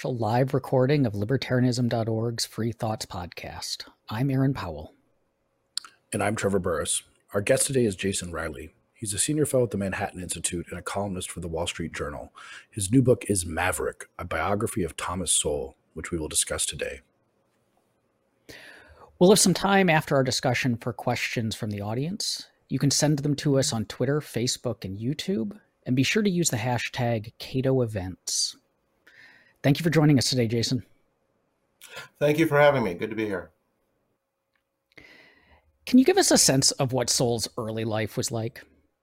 a live recording of libertarianism.org's Free Thoughts podcast. I'm Aaron Powell. And I'm Trevor Burrus. Our guest today is Jason Riley. He's a senior fellow at the Manhattan Institute and a columnist for the Wall Street Journal. His new book is Maverick, a biography of Thomas Sowell, which we will discuss today. We'll have some time after our discussion for questions from the audience. You can send them to us on Twitter, Facebook, and YouTube, and be sure to use the hashtag CatoEvents. Thank you for joining us today, Jason. Thank you for having me. Good to be here. Can you give us a sense of what Sowell's early life was like?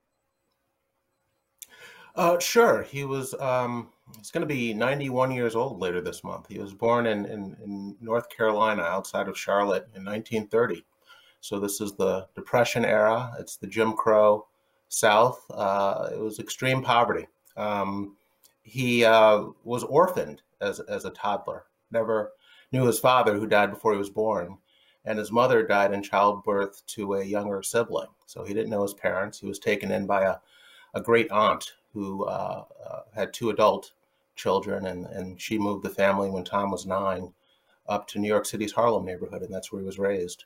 Sure. He was, he's going to be 91 years old later this month. He was born in North Carolina, outside of Charlotte, in 1930. So this is the Depression era. It's the Jim Crow South. It was extreme poverty. He was orphaned as a toddler, never knew his father, who died before he was born, and his mother died in childbirth to a younger sibling. So he didn't know his parents. He was taken in by a great aunt who had two adult children, and she moved the family when Tom was 9 up to New York City's Harlem neighborhood, and that's where he was raised.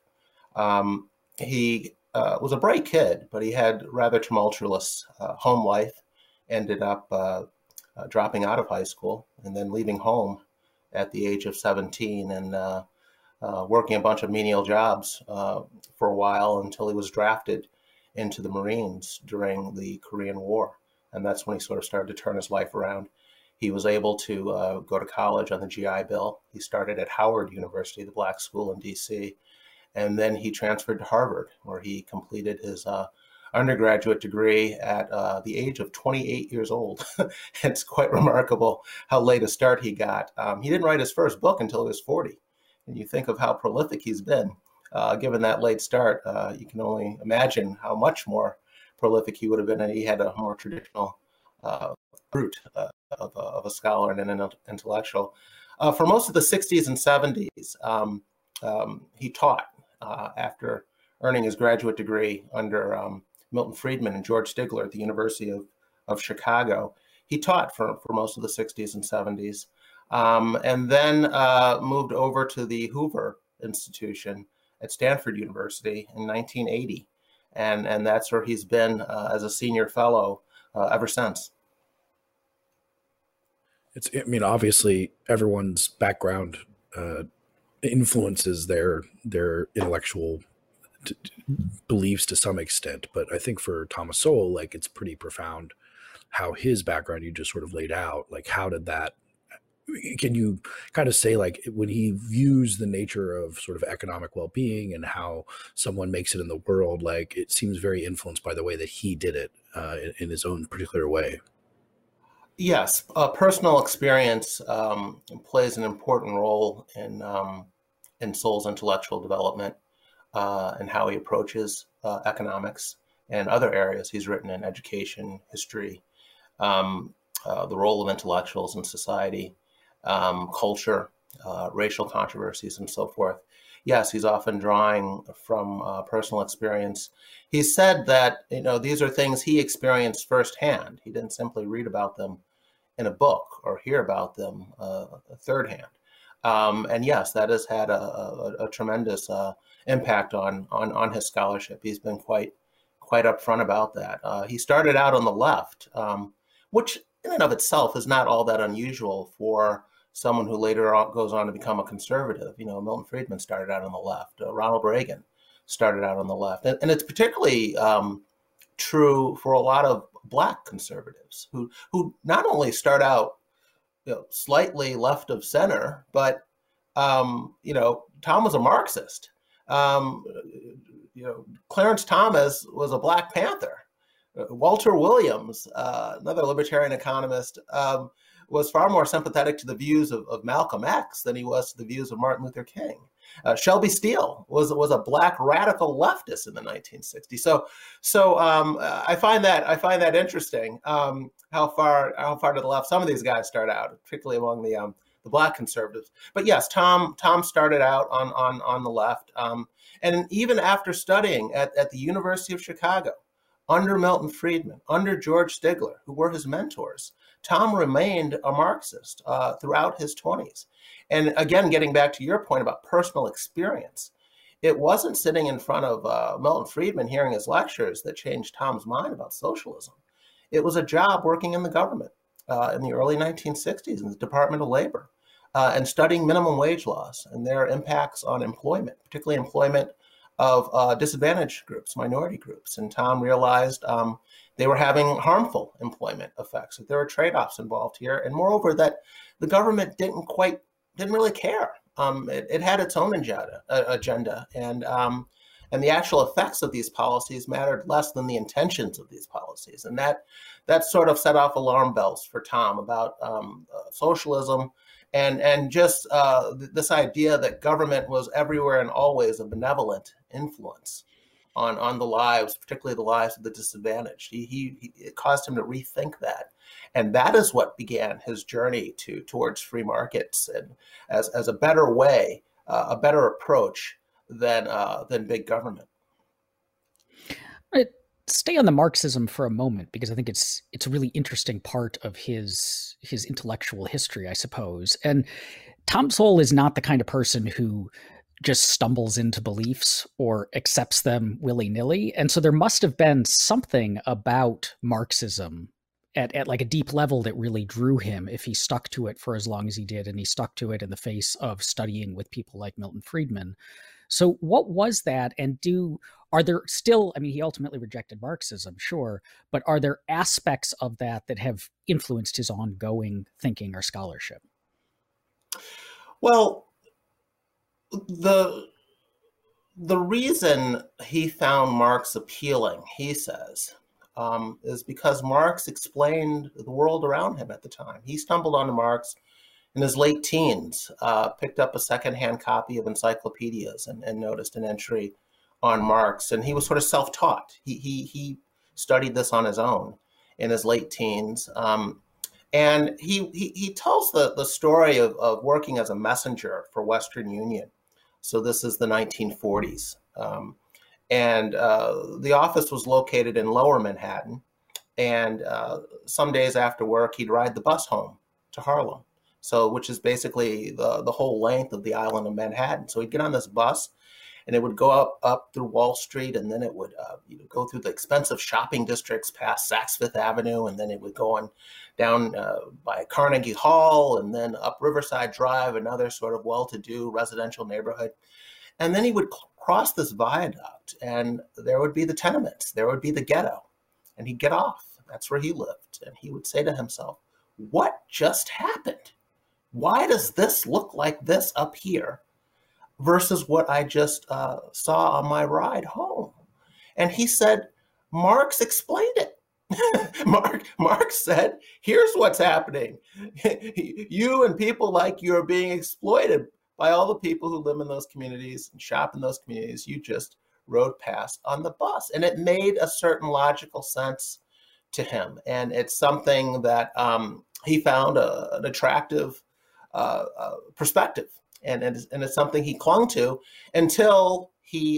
He was a bright kid, but he had rather tumultuous home life, ended up dropping out of high school and then leaving home at the age of 17 and working a bunch of menial jobs for a while until he was drafted into the Marines during the Korean War. And that's when he sort of started to turn his life around. He was able to go to college on the GI Bill. He started at Howard University, the black school in DC. And then he transferred to Harvard, where he completed his undergraduate degree at the age of 28 years old. It's quite remarkable how late a start he got. He didn't write his first book until he was 40. And you think of how prolific he's been. Given that late start, you can only imagine how much more prolific he would have been, and he had a more traditional root of a scholar and an intellectual. For most of the 60s and 70s, he taught after earning his graduate degree under Milton Friedman and George Stigler at the University of Chicago. He taught for most of the 60s and 70s, and then moved over to the Hoover Institution at Stanford University in 1980. And that's where he's been as a senior fellow ever since. Obviously everyone's background influences their intellectual beliefs to some extent. But I think for Thomas Sowell, it's pretty profound how his background you just sort of laid out. How did that, can you kind of say when he views the nature of sort of economic well-being and how someone makes it in the world, it seems very influenced by the way that he did it in his own particular way. Yes, personal experience plays an important role in Sowell's intellectual development and how he approaches economics and other areas he's written in: education, history, the role of intellectuals in society, culture, racial controversies, and so forth. Yes, he's often drawing from personal experience. He said that these are things he experienced firsthand. He didn't simply read about them in a book or hear about them third hand. And yes, that has had a tremendous impact on his scholarship. He's been quite upfront about that. He started out on the left, which in and of itself is not all that unusual for someone who later goes on to become a conservative. Milton Friedman started out on the left. Ronald Reagan started out on the left. And it's particularly true for a lot of Black conservatives who not only start out slightly left of center, but Tom was a Marxist. Clarence Thomas was a Black Panther. Walter Williams, another libertarian economist, was far more sympathetic to the views of Malcolm X than he was to the views of Martin Luther King. Shelby Steele was a Black radical leftist in the 1960s. So I find that interesting. How far to the left some of these guys start out, particularly among the Black conservatives. But yes, Tom started out on the left, and even after studying at the University of Chicago under Milton Friedman, under George Stigler, who were his mentors, Tom remained a Marxist throughout his 20s. And again, getting back to your point about personal experience, it wasn't sitting in front of Milton Friedman hearing his lectures that changed Tom's mind about socialism. It was a job working in the government in the early 1960s in the Department of Labor and studying minimum wage laws and their impacts on employment, particularly employment of disadvantaged groups, minority groups. And Tom realized they were having harmful employment effects, that there were trade-offs involved here. And moreover, that the government didn't really care. It had its own agenda, and the actual effects of these policies mattered less than the intentions of these policies. And that sort of set off alarm bells for Tom about socialism and just this idea that government was everywhere and always a benevolent influence on the lives, particularly the lives of the disadvantaged. It caused him to rethink that. And that is what began his journey towards free markets and as a better way, a better approach than big government. Stay on the Marxism for a moment, because I think it's a really interesting part of his intellectual history, I suppose. And Tom Sowell is not the kind of person who just stumbles into beliefs or accepts them willy-nilly. And so there must have been something about Marxism at like a deep level that really drew him if he stuck to it for as long as he did, and he stuck to it in the face of studying with people like Milton Friedman. So what was that? And are there still, I mean, he ultimately rejected Marxism, sure, but are there aspects of that have influenced his ongoing thinking or scholarship? Well, the reason he found Marx appealing, he says, is because Marx explained the world around him at the time. He stumbled onto Marx in his late teens, picked up a secondhand copy of encyclopedias and noticed an entry on Marx. And he was sort of self-taught. He studied this on his own in his late teens. And he tells the story of working as a messenger for Western Union. So this is the 1940s. And the office was located in Lower Manhattan. And some days after work, he'd ride the bus home to Harlem. So, which is basically the whole length of the island of Manhattan. So he'd get on this bus, and it would go up through Wall Street, and then it would go through the expensive shopping districts past Saks Fifth Avenue, and then it would go on down by Carnegie Hall, and then up Riverside Drive, another sort of well-to-do residential neighborhood. And then he would cross this viaduct, and there would be the tenements, there would be the ghetto, and he'd get off. That's where he lived, and he would say to himself, "What just happened? Why does this look like this up here versus what I just saw on my ride home?" And he said, Marx explained it. Marx said, here's what's happening. You and people like you are being exploited by all the people who live in those communities and shop in those communities you just rode past on the bus. And it made a certain logical sense to him. And it's something that he found an attractive perspective, and it's something he clung to until he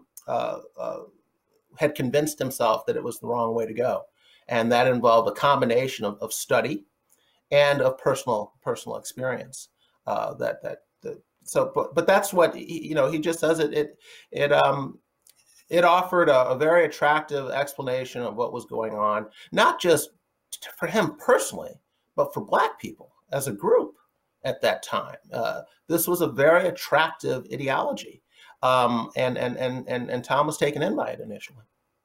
had convinced himself that it was the wrong way to go, and that involved a combination of study and of personal experience. But that's what he just says. It offered a very attractive explanation of what was going on, not just for him personally, but for Black people as a group at that time. This was a very attractive ideology, and Tom was taken in by it initially.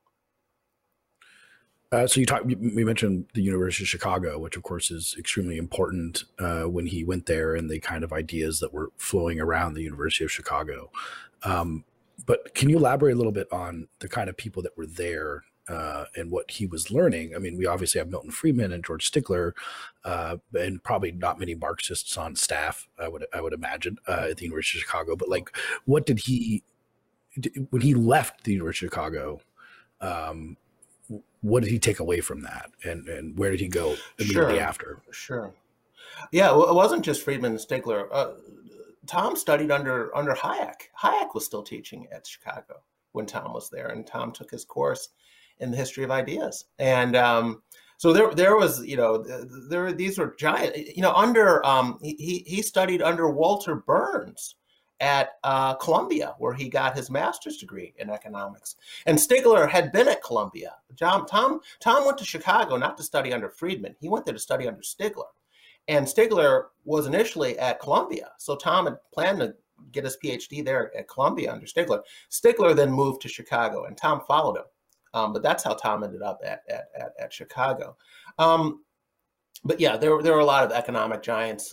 So we mentioned the University of Chicago, which of course is extremely important when he went there, and the kind of ideas that were flowing around the University of Chicago. But can you elaborate a little bit on the kind of people that were there and what he was learning? I mean, we obviously have Milton Friedman and George Stigler, and probably not many Marxists on staff, I would imagine, at the University of Chicago. But like, what did when he left the University of Chicago, what did he take away from that, and where did he go immediately after? Sure. Yeah, well, it wasn't just Friedman and Stigler. Tom studied under Hayek. Hayek was still teaching at Chicago when Tom was there, and Tom took his course in the history of ideas. And So there was, these were giant, under, he studied under Walter Burns at Columbia, where he got his master's degree in economics. And Stigler had been at Columbia. Tom went to Chicago not to study under Friedman. He went there to study under Stigler. And Stigler was initially at Columbia. So Tom had planned to get his PhD there at Columbia under Stigler. Stigler then moved to Chicago, and Tom followed him. But that's how Tom ended up at Chicago. But yeah, there were a lot of economic giants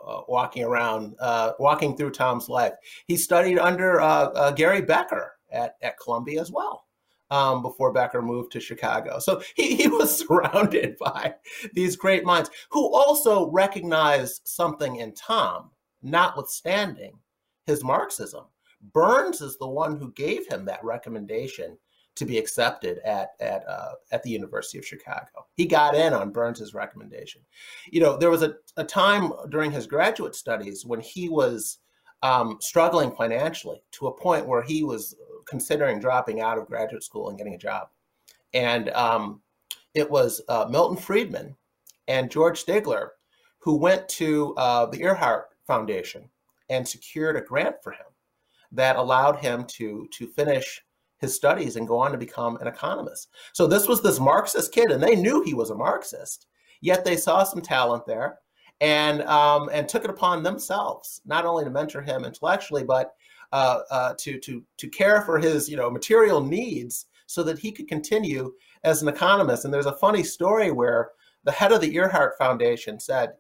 walking through Tom's life. He studied under Gary Becker at Columbia as well, before Becker moved to Chicago. So he was surrounded by these great minds who also recognized something in Tom, notwithstanding his Marxism. Burns is the one who gave him that recommendation to be accepted at the University of Chicago. He got in on Burns's recommendation. There was a time during his graduate studies when he was struggling financially to a point where he was considering dropping out of graduate school and getting a job. And it was Milton Friedman and George Stigler who went to the Earhart Foundation and secured a grant for him that allowed him to finish his studies and go on to become an economist. So this was this Marxist kid, and they knew he was a Marxist, yet they saw some talent there and took it upon themselves, not only to mentor him intellectually, but to care for his material needs so that he could continue as an economist. And there's a funny story where the head of the Earhart Foundation said,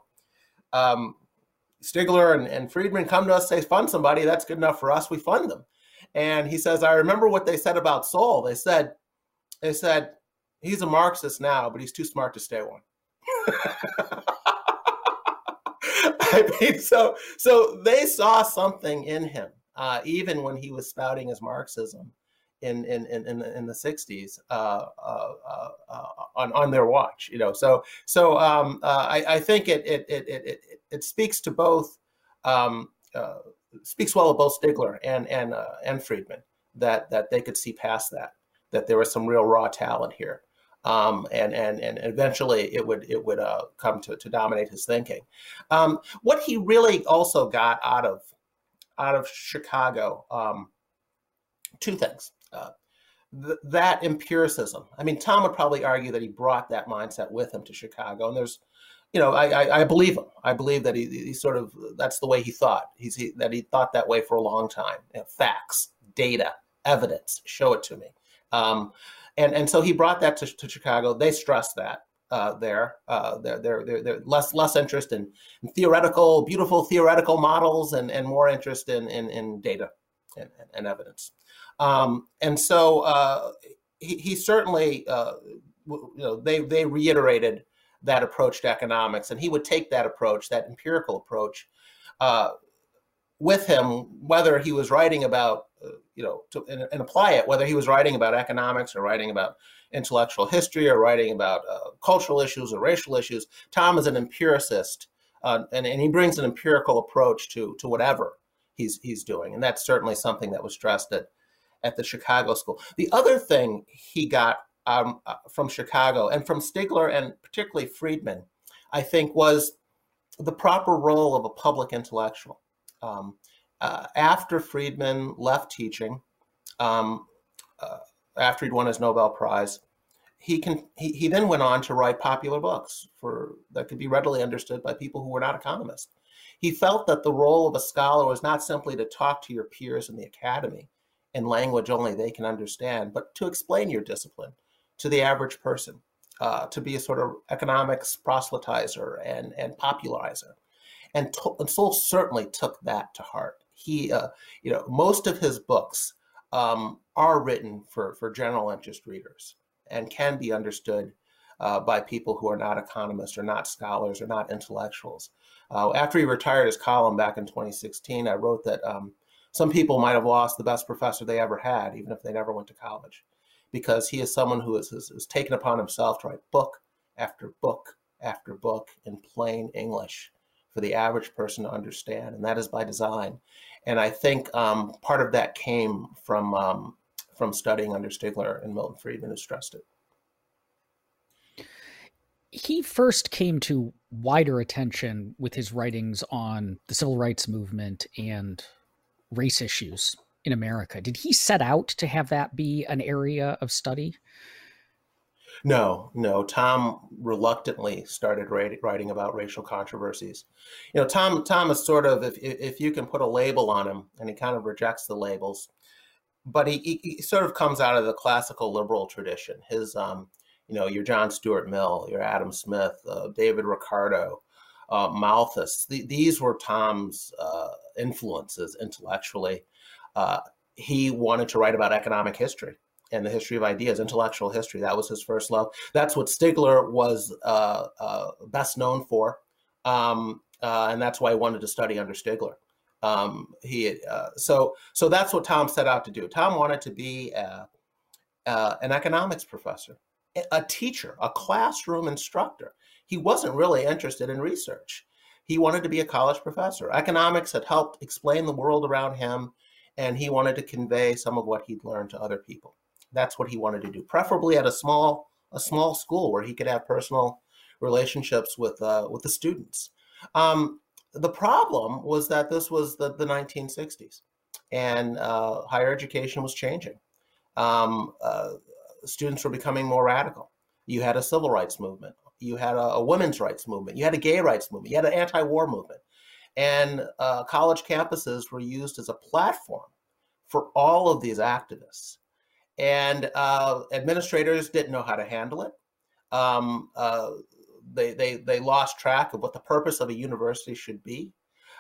Stigler and Friedman come to us, say, fund somebody, that's good enough for us, we fund them. And he says, I remember what they said about Sowell. They said, he's a Marxist now, but he's too smart to stay one. I mean, so they saw something in him, even when he was spouting his Marxism in the 60s on their watch. I think it speaks to both. Speaks well of both Stigler and Friedman that they could see past that there was some real raw talent here, and eventually it would come to dominate his thinking. What he really also got out of Chicago, two things. That empiricism. I mean, Tom would probably argue that he brought that mindset with him to Chicago, and there's. I believe him. I believe that he sort of, that's the way he thought. That he thought that way for a long time. Facts, data, evidence, show it to me. And so he brought that to Chicago. They stressed that there. They're less interest in theoretical, beautiful theoretical models and more interest in data and evidence. And so he certainly, they reiterated that approach to economics, and he would take that approach, that empirical approach, with him, whether he was writing about, and apply it, whether he was writing about economics or writing about intellectual history or writing about cultural issues or racial issues. Tom is an empiricist, and he brings an empirical approach to whatever he's doing, and that's certainly something that was stressed at the Chicago School. The other thing he got from Chicago and from Stigler and particularly Friedman, I think, was the proper role of a public intellectual. After Friedman left teaching, after he'd won his Nobel Prize, he then went on to write popular books that could be readily understood by people who were not economists. He felt that the role of a scholar was not simply to talk to your peers in the academy in language only they can understand, but to explain your discipline to the average person, to be a sort of economics proselytizer and popularizer. And Sowell certainly took that to heart. He, most of his books are written for general interest readers and can be understood by people who are not economists or not scholars or not intellectuals. After he retired his column back in 2016, I wrote that some people might have lost the best professor they ever had, even if they never went to college, because he is someone who has taken upon himself to write book after book after book in plain English for the average person to understand, and that is by design. And I think part of that came from studying under Stigler and Milton Friedman, who stressed it. He first came to wider attention with his writings on the civil rights movement and race issues in America. Did he set out to have that be an area of study? No, no. Tom reluctantly started writing about racial controversies. Tom is sort of, if you can put a label on him, and he kind of rejects the labels, but he sort of comes out of the classical liberal tradition. His, your John Stuart Mill, your Adam Smith, David Ricardo, Malthus. These were Tom's influences intellectually. He wanted to write about economic history and the history of ideas, intellectual history. That was his first love. That's what Stigler was best known for, and that's why he wanted to study under Stigler. So that's what Tom set out to do. Tom wanted to be an economics professor, a teacher, a classroom instructor. He wasn't really interested in research. He wanted to be a college professor. Economics had helped explain the world around him, and he wanted to convey some of what he'd learned to other people. That's what he wanted to do, preferably at a small school where he could have personal relationships with the students. The problem was that this was the 1960s, and higher education was changing. Students were becoming more radical. You had a civil rights movement. You had a women's rights movement. You had a gay rights movement. You had an anti-war movement. And college campuses were used as a platform for all of these activists. And administrators didn't know how to handle it. They lost track of what the purpose of a university should be.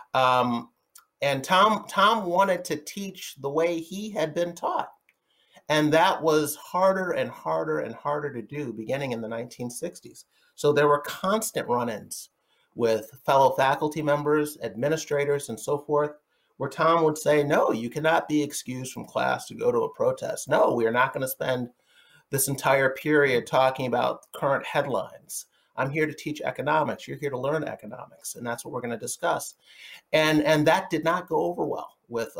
And Tom wanted to teach the way he had been taught. And that was harder and harder and harder to do beginning in the 1960s. So there were constant run-ins with fellow faculty members, administrators, and so forth, where Tom would say, no, you cannot be excused from class to go to a protest. No, we are not going to spend this entire period talking about current headlines. I'm here to teach economics. You're here to learn economics, and that's what we're going to discuss. And that did not go over well with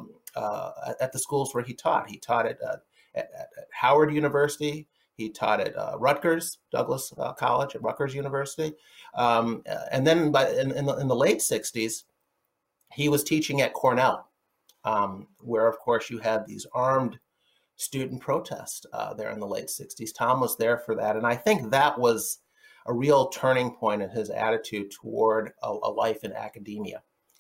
at the schools where he taught. He taught at Howard University. He taught at Rutgers, Douglas College at Rutgers University. And then in the late 60s, he was teaching at Cornell, where, of course, you had these armed student protests there in the late 60s. Tom was there for that. And I think that was a real turning point in his attitude toward a life in academia.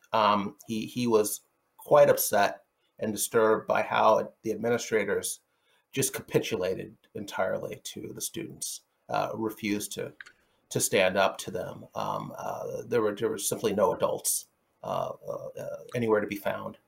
He was quite upset and disturbed by how the administrators just capitulated entirely to the students, refused to stand up to them. There were simply no adults anywhere to be found.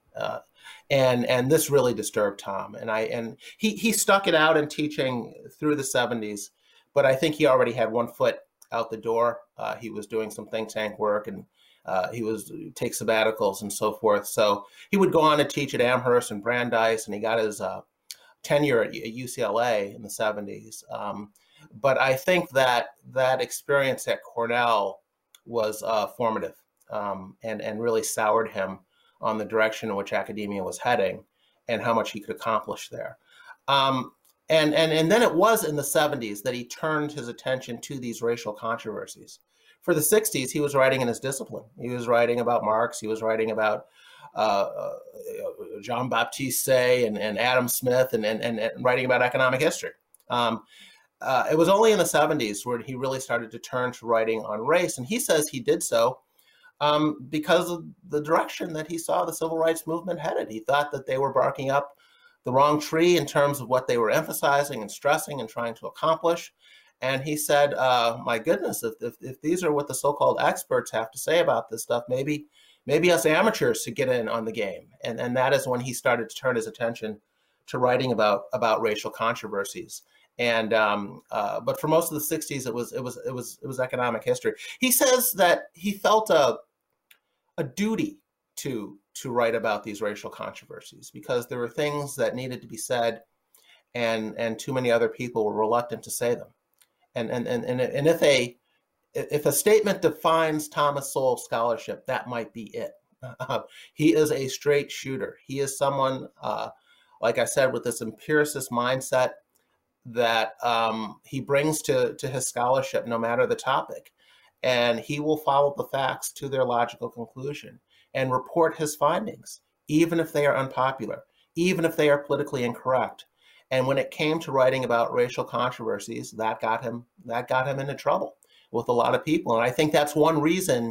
And this really disturbed Tom. And he stuck it out in teaching through the 70s, but I think he already had one foot out the door. He was doing some think tank work, and he was take sabbaticals and so forth. So he would go on to teach at Amherst and Brandeis, and he got his tenure at UCLA in the 70s. But I think that experience at Cornell was formative and really soured him on the direction in which academia was heading and how much he could accomplish there. And then it was in the 70s that he turned his attention to these racial controversies. For the 60s, he was writing in his discipline. He was writing about Marx. He was writing about Jean-Baptiste Say and Adam Smith and writing about economic history. It was only in the 70s where he really started to turn to writing on race. And he says he did so because of the direction that he saw the civil rights movement headed. He thought that they were barking up the wrong tree in terms of what they were emphasizing and stressing and trying to accomplish. And he said, my goodness, if these are what the so-called experts have to say about this stuff, maybe us amateurs should get in on the game. And that is when he started to turn his attention to writing about racial controversies. And but for most of the 60s, it was economic history. He says that he felt a duty to write about these racial controversies because there were things that needed to be said, and too many other people were reluctant to say them. And if a statement defines Thomas Sowell's scholarship, that might be it. He is a straight shooter. He is someone, like I said, with this empiricist mindset that he brings to his scholarship, no matter the topic. And he will follow the facts to their logical conclusion and report his findings, even if they are unpopular, even if they are politically incorrect. And when it came to writing about racial controversies, that got him into trouble with a lot of people. And I think that's one reason,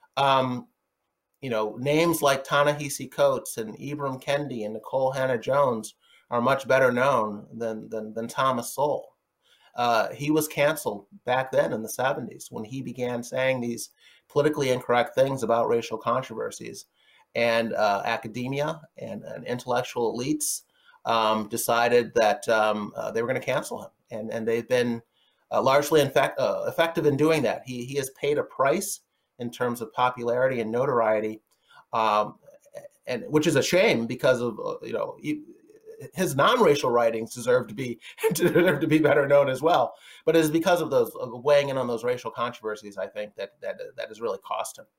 names like Ta-Nehisi Coates and Ibram Kendi and Nicole Hannah-Jones are much better known than Thomas Sowell. He was canceled back then in the 70s when he began saying these politically incorrect things about racial controversies. And academia and intellectual elites decided that they were going to cancel him. And they've been largely effective in doing that. He has paid a price in terms of popularity and notoriety, and which is a shame because of his non-racial writings deserve to be better known as well. But it is because of those weighing in on those racial controversies, I think, that has really cost him.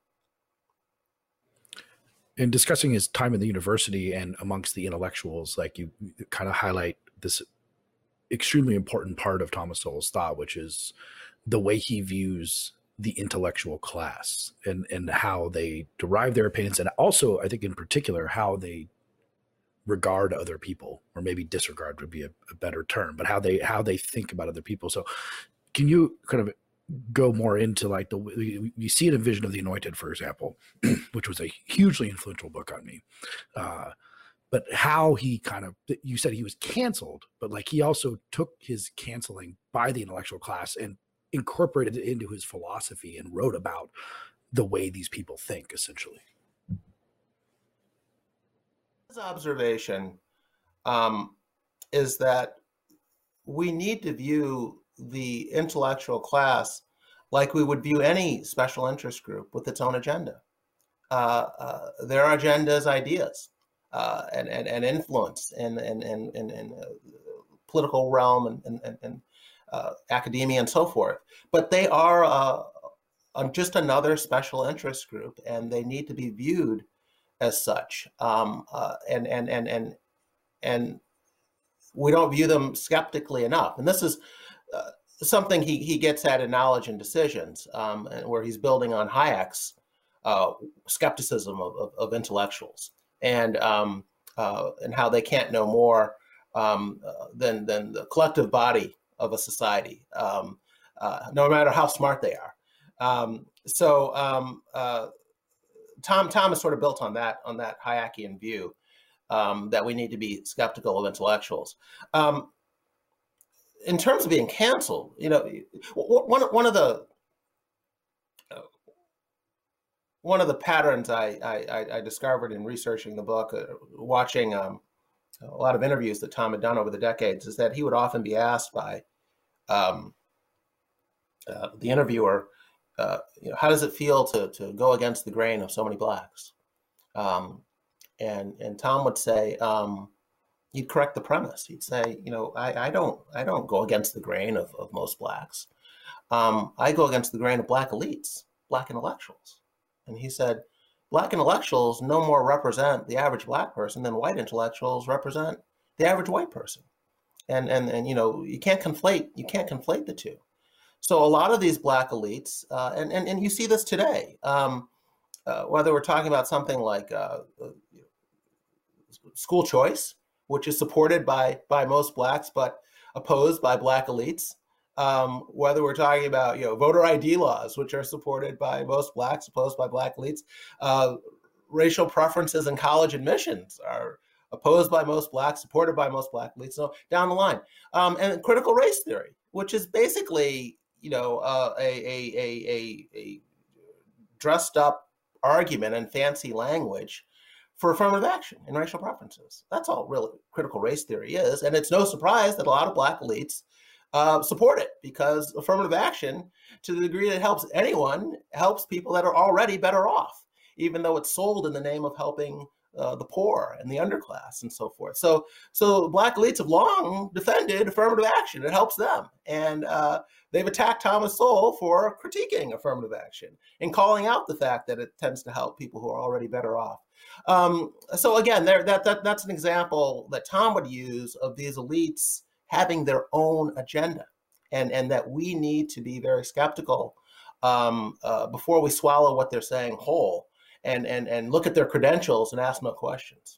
In discussing his time in the university and amongst the intellectuals, like you kind of highlight this extremely important part of Thomas Sowell's thought, which is the way he views the intellectual class and how they derive their opinions. And also, I think in particular, how they regard other people, or maybe disregard would be a better term, but how they think about other people. So can you kind of go more into like you see it in Vision of the Anointed, for example, which was a hugely influential book on me. But how he you said he was canceled, but like he also took his canceling by the intellectual class and incorporated it into his philosophy and wrote about the way these people think, essentially. His observation is that we need to view the intellectual class like we would view any special interest group with its own agenda. There are agendas, ideas, and influence in political realm and academia and so forth. But they are just another special interest group, and they need to be viewed as such. And we don't view them skeptically enough. And this is something he gets at in Knowledge and Decisions, where he's building on Hayek's skepticism of intellectuals and how they can't know more than the collective body of a society, no matter how smart they are. Tom is sort of built on that Hayekian view that we need to be skeptical of intellectuals. In terms of being canceled, one of the patterns I discovered in researching the book, watching a lot of interviews that Tom had done over the decades, is that he would often be asked by the interviewer, how does it feel to go against the grain of so many blacks? And Tom would say, he'd correct the premise. He'd say, I don't go against the grain of most blacks. I go against the grain of black elites, black intellectuals. And he said, black intellectuals no more represent the average black person than white intellectuals represent the average white person. And you can't conflate the two. So a lot of these black elites, and you see this today, whether we're talking about something like school choice, which is supported by most blacks but opposed by black elites, whether we're talking about voter ID laws, which are supported by most blacks, opposed by black elites, racial preferences in college admissions are opposed by most blacks, supported by most black elites, so down the line, and critical race theory, which is basically a dressed up argument and fancy language for affirmative action in racial preferences. That's all really critical race theory is. And it's no surprise that a lot of black elites support it, because affirmative action, to the degree that it helps anyone, helps people that are already better off, even though it's sold in the name of helping the poor and the underclass and so forth. So black elites have long defended affirmative action. It helps them. And they've attacked Thomas Sowell for critiquing affirmative action and calling out the fact that it tends to help people who are already better off. So again, that's an example that Tom would use of these elites having their own agenda, and that we need to be very skeptical before we swallow what they're saying whole, and look at their credentials and ask no questions.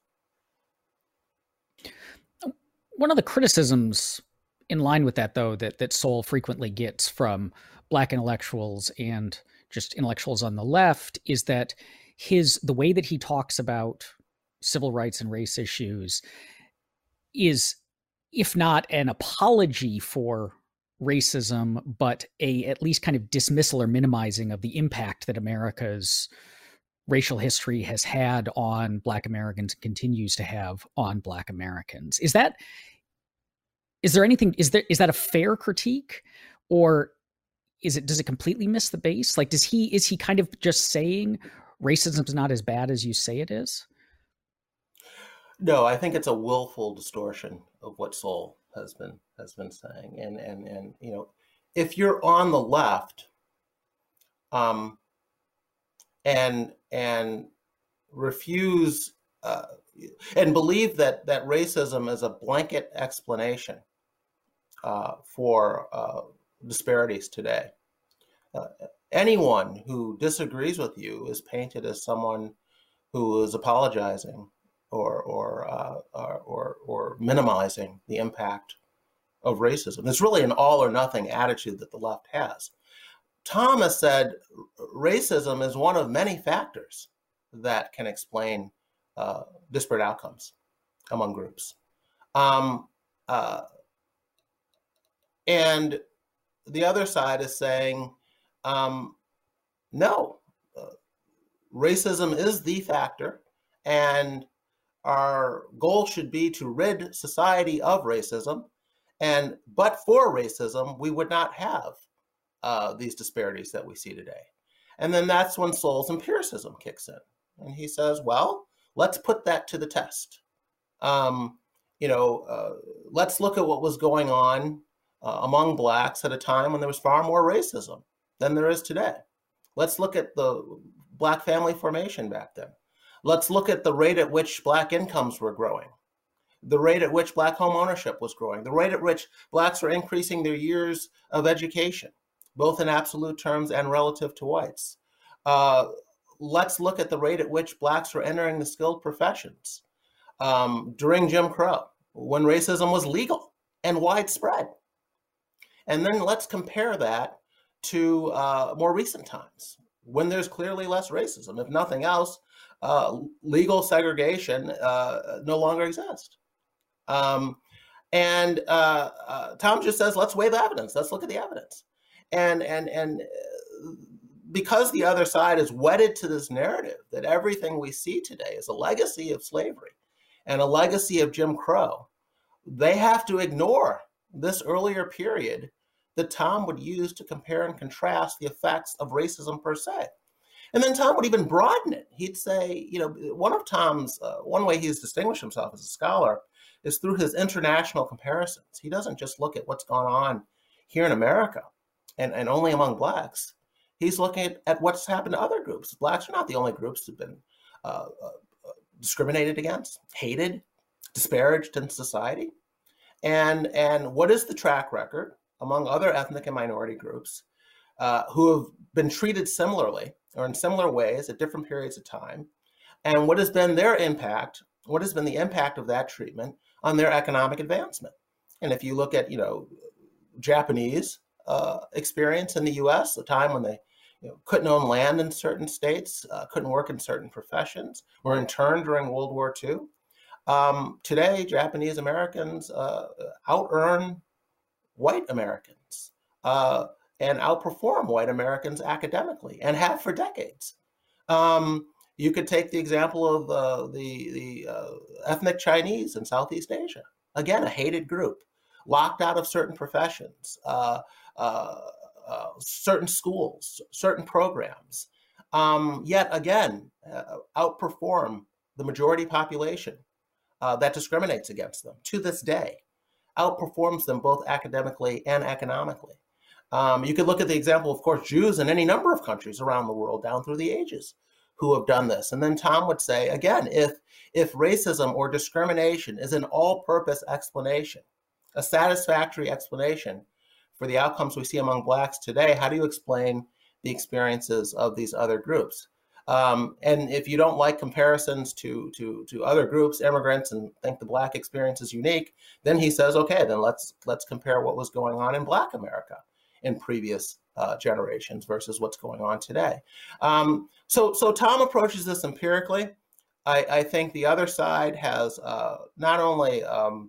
One of the criticisms in line with that, though, that Sowell frequently gets from Black intellectuals and just intellectuals on the left is that the way that he talks about civil rights and race issues is, if not an apology for racism, but at least kind of dismissal or minimizing of the impact that America's racial history has had on Black Americans and continues to have on Black Americans. Is that a fair critique, or does it completely miss the base? Like, is he kind of just saying racism's not as bad as you say it is? No, I think it's a willful distortion of what Sowell has been saying. And if you're on the left, and refuse and believe that racism is a blanket explanation for disparities today, anyone who disagrees with you is painted as someone who is apologizing or minimizing the impact of racism. It's really an all or nothing attitude that the left has. Thomas said racism is one of many factors that can explain disparate outcomes among groups. And the other side is saying, no, racism is the factor, and our goal should be to rid society of racism. But for racism, we would not have these disparities that we see today. And then that's when Sowell's empiricism kicks in. And he says, well, let's put that to the test. Let's look at what was going on among Blacks at a time when there was far more racism than there is today. Let's look at the Black family formation back then. Let's look at the rate at which Black incomes were growing, the rate at which Black home ownership was growing, the rate at which Blacks were increasing their years of education, both in absolute terms and relative to whites. Let's look at the rate at which Blacks were entering the skilled professions during Jim Crow, when racism was legal and widespread. And then let's compare that to more recent times, when there's clearly less racism. If nothing else, legal segregation no longer exists. Tom just says, let's weigh the evidence. Let's look at the evidence. And because the other side is wedded to this narrative that everything we see today is a legacy of slavery and a legacy of Jim Crow, they have to ignore this earlier period that Tom would use to compare and contrast the effects of racism per se. And then Tom would even broaden it. He'd say, one way he's distinguished himself as a scholar is through his international comparisons. He doesn't just look at what's gone on here in America and only among Blacks. He's looking at what's happened to other groups. Blacks are not the only groups who've been discriminated against, hated, disparaged in society. And what is the track record among other ethnic and minority groups who have been treated similarly or in similar ways at different periods of time? And what has been their impact? What has been the impact of that treatment on their economic advancement? And if you look at, Japanese experience in the U.S., a time when they couldn't own land in certain states, couldn't work in certain professions, were interned during World War II. Today, Japanese Americans out-earn white Americans and outperform white Americans academically, and have for decades. You could take the example of the ethnic Chinese in Southeast Asia. Again, a hated group, locked out of certain professions, certain schools, certain programs, yet again, outperform the majority population that discriminates against them to this day, outperforms them both academically and economically. You could look at the example, of course, Jews in any number of countries around the world down through the ages who have done this. And then Tom would say, again, if racism or discrimination is an all-purpose explanation a satisfactory explanation for the outcomes we see among blacks today, how do you explain the experiences of these other groups? And if you don't like comparisons to other groups, immigrants, and think the black experience is unique, then he says, okay, then let's compare what was going on in Black America in previous generations versus what's going on today. So Tom approaches this empirically. I think the other side has not only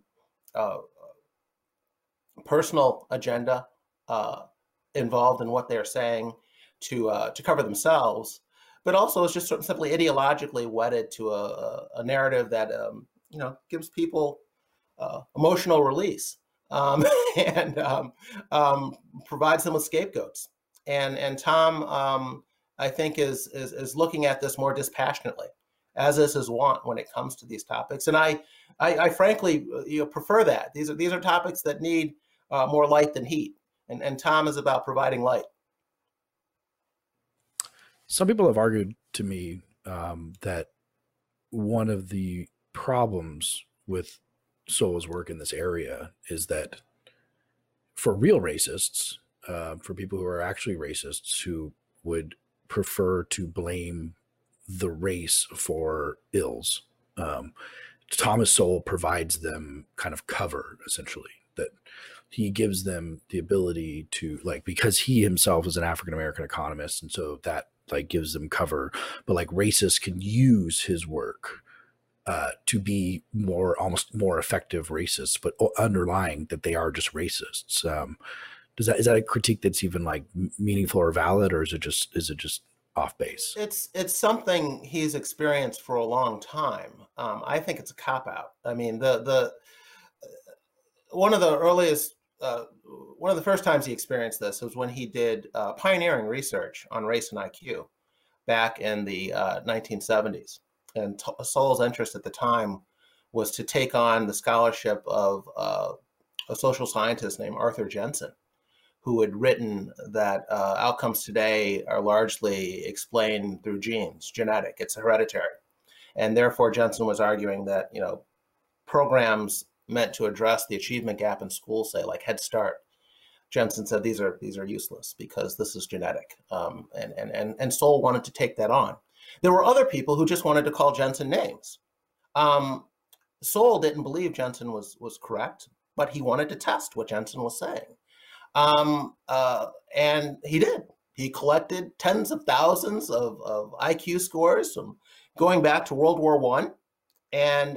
personal agenda involved in what they're saying to cover themselves, but also is just simply ideologically wedded to a narrative that gives people emotional release and provides them with scapegoats. And Tom, I think, is looking at this more dispassionately, as is his wont when it comes to these topics. And I frankly prefer that. These are topics that need more light than heat, and Tom is about providing light. Some people have argued to me that one of the problems with Sowell's work in this area is that for real racists, for people who are actually racists who would prefer to blame the race for ills, Thomas Sowell provides them kind of cover, essentially, that he gives them the ability to, like, because he himself is an African-American economist, and so that like gives them cover, but like racists can use his work to be almost more effective racists, but underlying that they are just racists. Is that a critique that's even like meaningful or valid, or is it just off base? It's something he's experienced for a long time. I think it's a cop out. I mean, one of the first times he experienced this was when he did pioneering research on race and IQ back in the 1970s. And Sowell's interest at the time was to take on the scholarship of a social scientist named Arthur Jensen, who had written that outcomes today are largely explained through genes, genetic, it's hereditary. And therefore, Jensen was arguing that, programs meant to address the achievement gap in schools, say like Head Start, Jensen said these are useless because this is genetic. And Sowell wanted to take that on. There were other people who just wanted to call Jensen names. Sowell didn't believe Jensen was correct, but he wanted to test what Jensen was saying. And he did. He collected tens of thousands of IQ scores from going back to World War I. And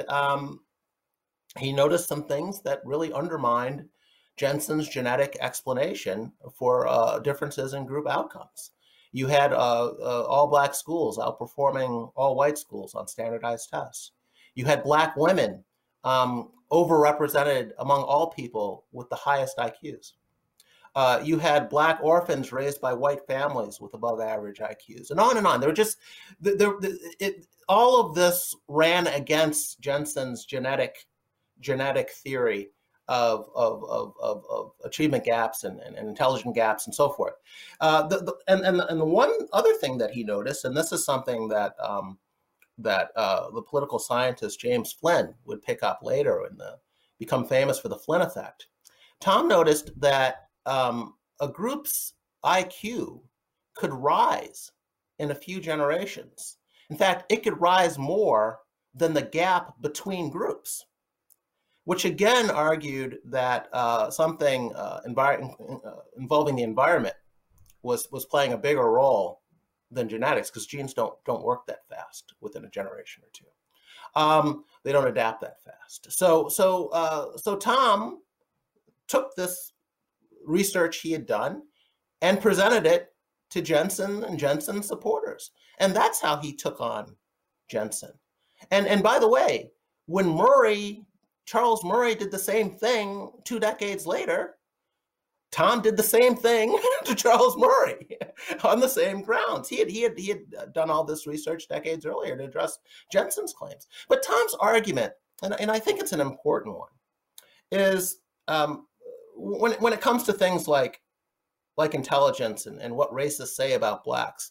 he noticed some things that really undermined Jensen's genetic explanation for differences in group outcomes. You had all Black schools outperforming all white schools on standardized tests. You had Black women overrepresented among all people with the highest IQs. You had Black orphans raised by white families with above average IQs, and on and on. There were just all of this ran against Jensen's genetic theory of achievement gaps and intelligence gaps and so forth. And the one other thing that he noticed, and this is something that the political scientist James Flynn would pick up later and become famous for the Flynn effect. Tom noticed that a group's IQ could rise in a few generations. In fact, it could rise more than the gap between groups, which again argued that something involving the environment was playing a bigger role than genetics, because genes don't work that fast within a generation or two. They don't adapt that fast. So Tom took this research he had done and presented it to Jensen and Jensen's supporters. And that's how he took on Jensen. And by the way, when Charles Murray did the same thing 2 decades later, Tom did the same thing to Charles Murray on the same grounds. He had done all this research decades earlier to address Jensen's claims. But Tom's argument, and I think it's an important one, is when it comes to things like intelligence and what racists say about Blacks,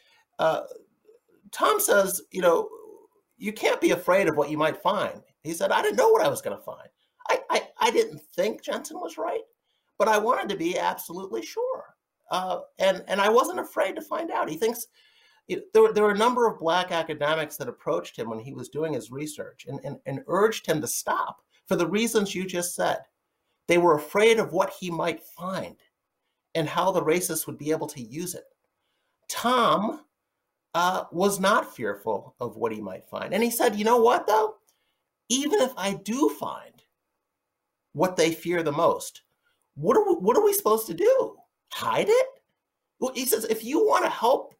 Tom says, you can't be afraid of what you might find. He said, I didn't know what I was going to find. I didn't think Jensen was right, but I wanted to be absolutely sure. And I wasn't afraid to find out. He thinks there were a number of Black academics that approached him when he was doing his research and urged him to stop for the reasons you just said. They were afraid of what he might find and how the racists would be able to use it. Tom was not fearful of what he might find. And he said, you know what, though? Even if I do find what they fear the most, what are we supposed to do? Hide it? Well, he says, if you want to help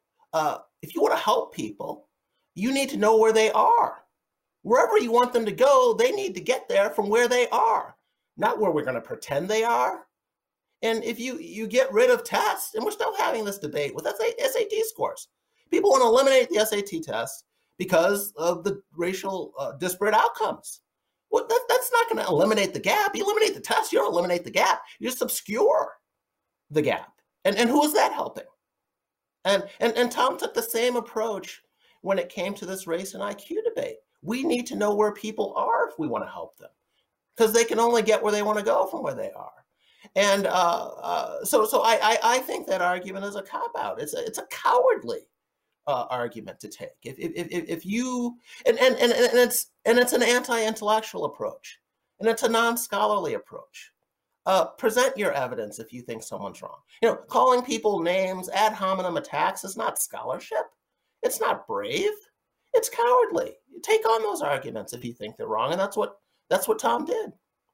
people, you need to know where they are. Wherever you want them to go, they need to get there from where they are, not where we're going to pretend they are. And if you get rid of tests, and we're still having this debate with SAT scores, people want to eliminate the SAT test because of the racial disparate outcomes. Well, that's not going to eliminate the gap. You eliminate the test, you don't eliminate the gap. You just obscure the gap. And who is that helping? And Tom took the same approach when it came to this race and IQ debate. We need to know where people are if we want to help them, because they can only get where they want to go from where they are. And so I think that argument is a cop-out. It's a cowardly argument to take. If you and it's an anti-intellectual approach, and it's a non-scholarly approach. Present your evidence if you think someone's wrong. Calling people names, ad hominem attacks is not scholarship. It's not brave. It's cowardly. You take on those arguments if you think they're wrong, and that's what Tom did.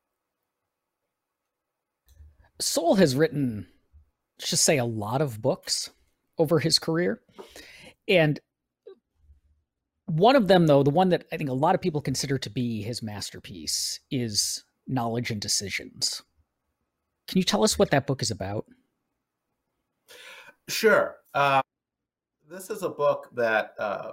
Sowell has written, let's just say, a lot of books over his career. And one of them, though, the one that I think a lot of people consider to be his masterpiece, is Knowledge and Decisions. Can you tell us what that book is about? Sure. This is a book that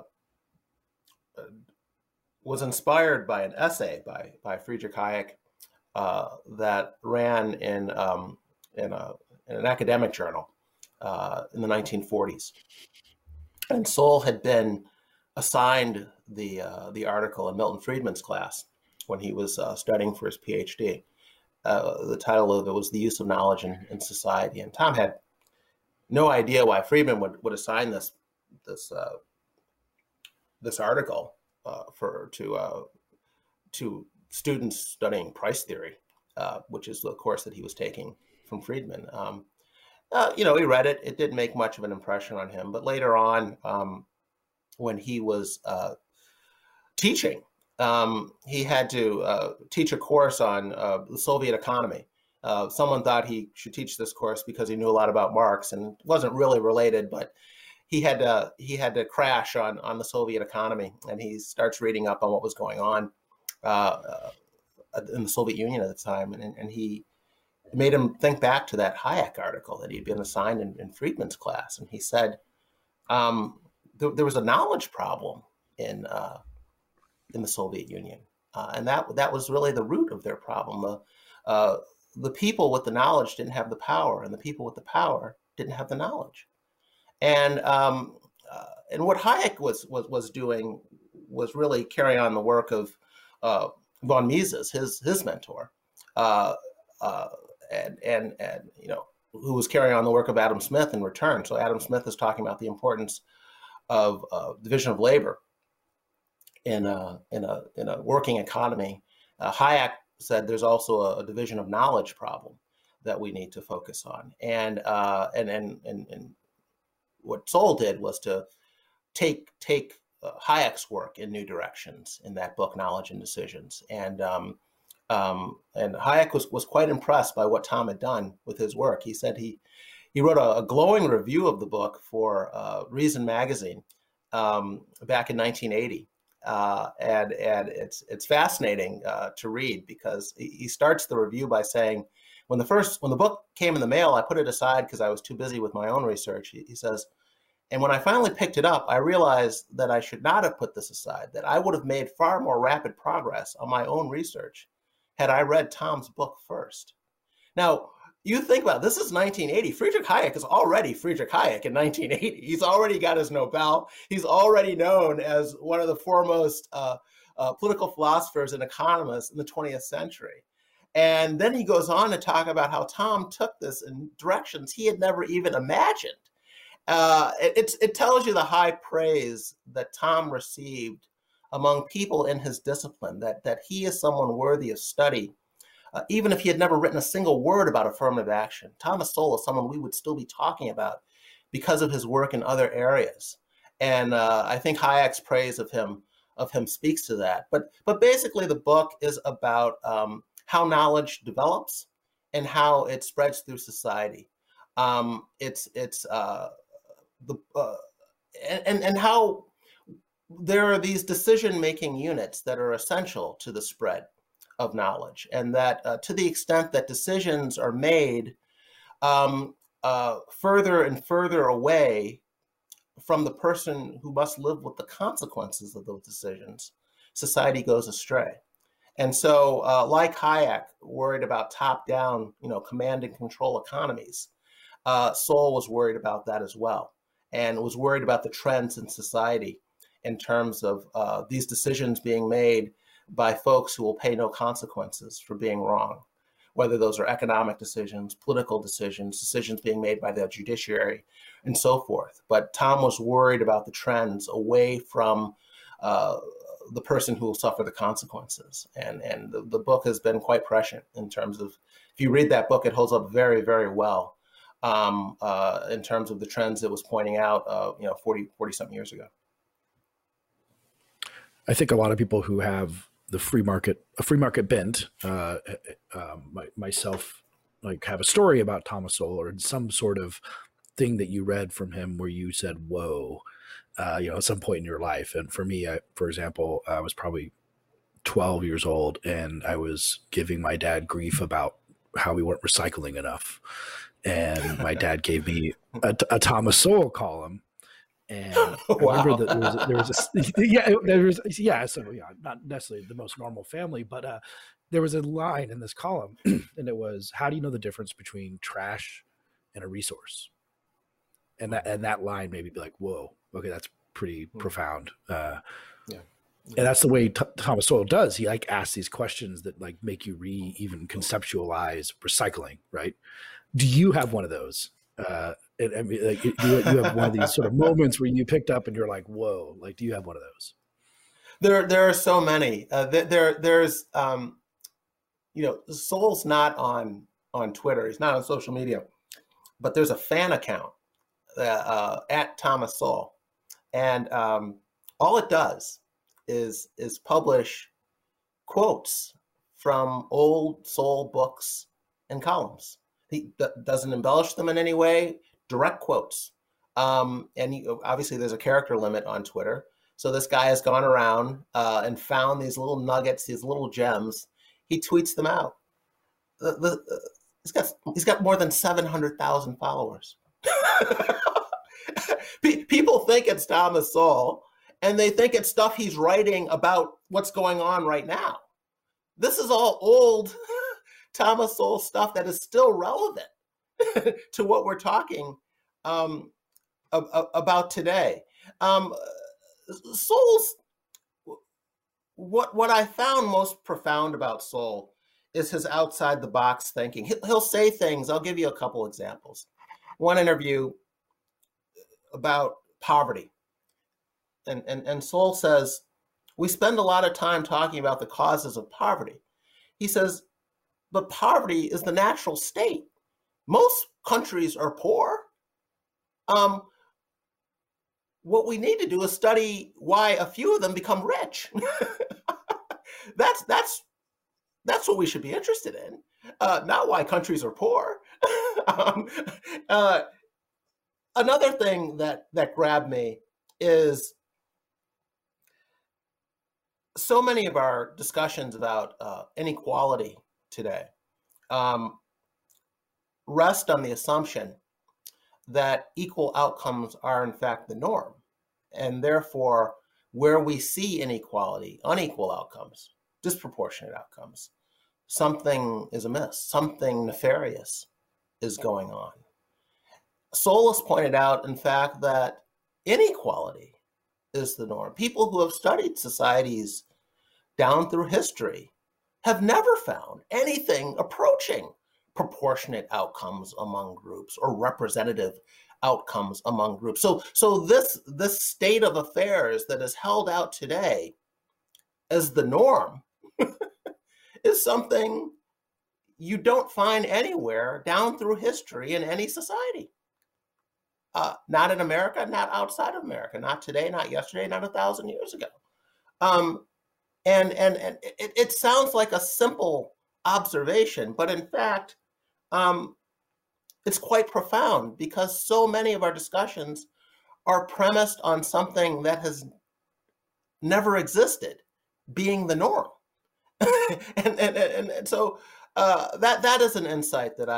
was inspired by an essay by Friedrich Hayek that ran in an academic journal in the 1940s. And Sowell had been assigned the article in Milton Friedman's class when he was studying for his PhD. The title of it was The Use of Knowledge in Society. And Tom had no idea why Friedman would assign this article to students studying price theory, which is the course that he was taking from Friedman. He read it. It didn't make much of an impression on him. But later on, when he was teaching, he had to teach a course on the Soviet economy. Someone thought he should teach this course because he knew a lot about Marx, and it wasn't really related, but he had to crash on the Soviet economy, and he starts reading up on what was going on in the Soviet Union at the time, and he made him think back to that Hayek article that he'd been assigned in Friedman's class, and he said there was a knowledge problem in the Soviet Union, and that was really the root of their problem. The people with the knowledge didn't have the power, and the people with the power didn't have the knowledge. And what Hayek was doing was really carrying on the work of von Mises, his mentor, and who was carrying on the work of Adam Smith in return. So Adam Smith is talking about the importance of division of labor in a working economy. Hayek said there's also a division of knowledge problem that we need to focus on. And what Sowell did was to take Hayek's work in new directions in that book, Knowledge and Decisions. And Hayek was quite impressed by what Tom had done with his work. He said he wrote a glowing review of the book for Reason magazine back in 1980. And it's fascinating to read, because he starts the review by saying, when the book came in the mail, I put it aside because I was too busy with my own research. He says, and when I finally picked it up, I realized that I should not have put this aside, that I would have made far more rapid progress on my own research had I read Tom's book first. Now, you think about it, this is 1980. Friedrich Hayek is already Friedrich Hayek in 1980. He's already got his Nobel. He's already known as one of the foremost political philosophers and economists in the 20th century. And then he goes on to talk about how Tom took this in directions he had never even imagined. It tells you the high praise that Tom received among people in his discipline, that he is someone worthy of study. Even if he had never written a single word about affirmative action, Thomas Sowell is someone we would still be talking about because of his work in other areas. And I think Hayek's praise of him speaks to that. But basically, the book is about how knowledge develops and how it spreads through society. And how there are these decision-making units that are essential to the spread of knowledge, and that to the extent that decisions are made further and further away from the person who must live with the consequences of those decisions, society goes astray. And so, like Hayek, worried about top-down, command and control economies, Sowell was worried about that as well, and was worried about the trends in society in terms of these decisions being made by folks who will pay no consequences for being wrong, whether those are economic decisions, political decisions, decisions being made by the judiciary, and so forth. But Tom was worried about the trends away from the person who will suffer the consequences. And the book has been quite prescient in terms of, if you read that book, it holds up very, very well in terms of the trends it was pointing out 40-something years ago. I think a lot of people who have a free market bent, myself, like, have a story about Thomas Sowell or some sort of thing that you read from him where you said, whoa, at some point in your life. And for me, for example, I was probably 12 years old and I was giving my dad grief about how we weren't recycling enough. And my dad gave me a Thomas Sowell column. And wow. I remember that not necessarily the most normal family, but there was a line in this column and it was, how do you know the difference between trash and a resource? And that line made me be like, whoa, okay, that's pretty profound. And that's the way Thomas Sowell does. He asks these questions that make you even conceptualize recycling, right? Do you have one of those? I mean, you have one of these sort of moments where you picked up and you're like, whoa, do you have one of those? There are so many. There's Sowell's not on Twitter. He's not on social media, but there's a fan account at Thomas Sowell. And all it does is publish quotes from old Sowell books and columns. He doesn't embellish them in any way, direct quotes. Obviously there's a character limit on Twitter. So this guy has gone around and found these little nuggets, these little gems. He tweets them out. He's got more than 700,000 followers. People think it's Thomas Sowell, and they think it's stuff he's writing about what's going on right now. This is all old Thomas Sowell stuff that is still relevant to what we're talking about today. Sowell's, what I found most profound about Sowell is his outside the box thinking. He'll say things. I'll give you a couple examples. One interview about poverty, and Sowell says, we spend a lot of time talking about the causes of poverty. He says, but poverty is the natural state. Most countries are poor. What we need to do is study why a few of them become rich. That's what we should be interested in, not why countries are poor. Another thing that grabbed me is so many of our discussions about inequality today rest on the assumption that equal outcomes are in fact the norm. And therefore, where we see inequality, unequal outcomes, disproportionate outcomes, something is amiss, something nefarious is going on. Solis pointed out, in fact, that inequality is the norm. People who have studied societies down through history have never found anything approaching proportionate outcomes among groups or representative outcomes among groups. So this state of affairs that is held out today as the norm is something you don't find anywhere down through history in any society. Not in America, not outside of America, not today, not yesterday, not 1,000 years ago. And it sounds like a simple observation, but in fact, it's quite profound because so many of our discussions are premised on something that has never existed, being the norm. and so that is an insight that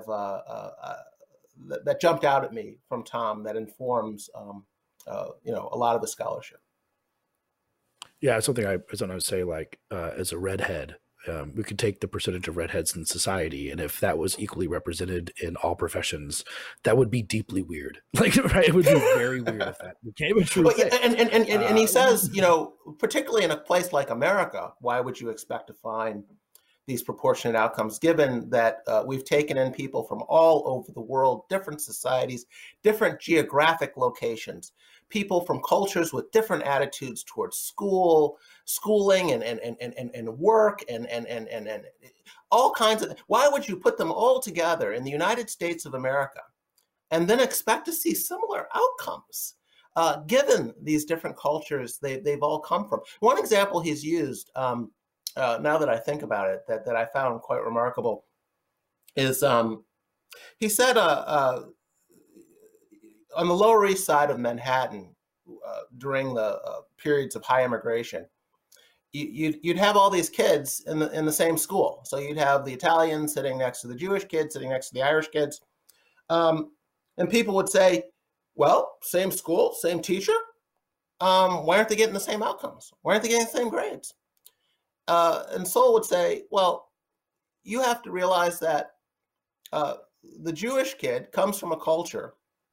that jumped out at me from Tom that informs a lot of the scholarship. Yeah, something I sometimes say, like, as a redhead, we could take the percentage of redheads in society, and if that was equally represented in all professions, that would be deeply weird. Like, right? It would be very weird if that became a true thing. And he says, particularly in a place like America, why would you expect to find these proportionate outcomes, given that we've taken in people from all over the world, different societies, different geographic locations, people from cultures with different attitudes towards schooling and work and all kinds of. Why would you put them all together in the United States of America and then expect to see similar outcomes, given these different cultures they've all come from? One example he's used, now that I think about it, that I found quite remarkable is he said on the Lower East Side of Manhattan during the periods of high immigration, you'd have all these kids in the same school. So you'd have the Italians sitting next to the Jewish kids, sitting next to the Irish kids. And people would say, well, same school, same teacher. Why aren't they getting the same outcomes? Why aren't they getting the same grades? And Sowell would say, well, you have to realize that the Jewish kid comes from a culture.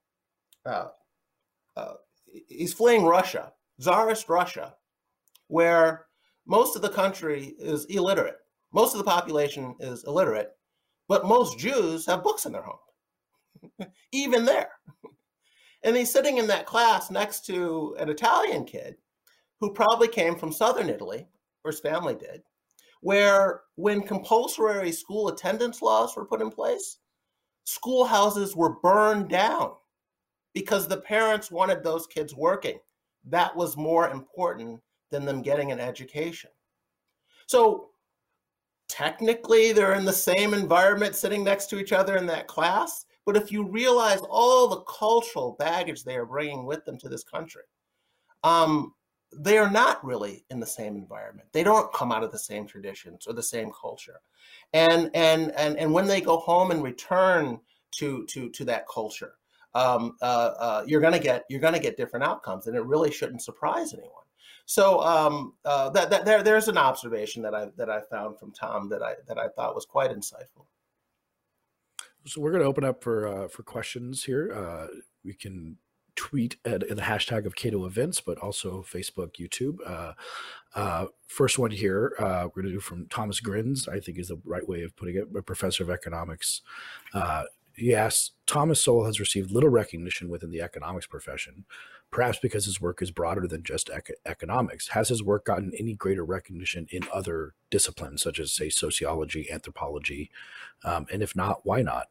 He's fleeing Russia, Tsarist Russia, where most of the country is illiterate. Most of the population is illiterate, but most Jews have books in their home, even there. And he's sitting in that class next to an Italian kid who probably came from southern Italy, or his family did, where when compulsory school attendance laws were put in place, schoolhouses were burned down because the parents wanted those kids working. That was more important than them getting an education. So technically, they're in the same environment sitting next to each other in that class. But if you realize all the cultural baggage they are bringing with them to this country, they are not really in the same environment. They don't come out of the same traditions or the same culture. And when they go home and return to that culture, you're going to get different outcomes, and it really shouldn't surprise anyone. So there's an observation that I found from Tom that I thought was quite insightful. So we're going to open up for questions here. We can tweet at the hashtag of Cato Events, but also Facebook, YouTube. First one here, we're going to do from Thomas Grins, I think is the right way of putting it, a professor of economics. He asks, Thomas Sowell has received little recognition within the economics profession, perhaps because his work is broader than just economics. Has his work gotten any greater recognition in other disciplines, such as, say, sociology, anthropology? And if not, why not?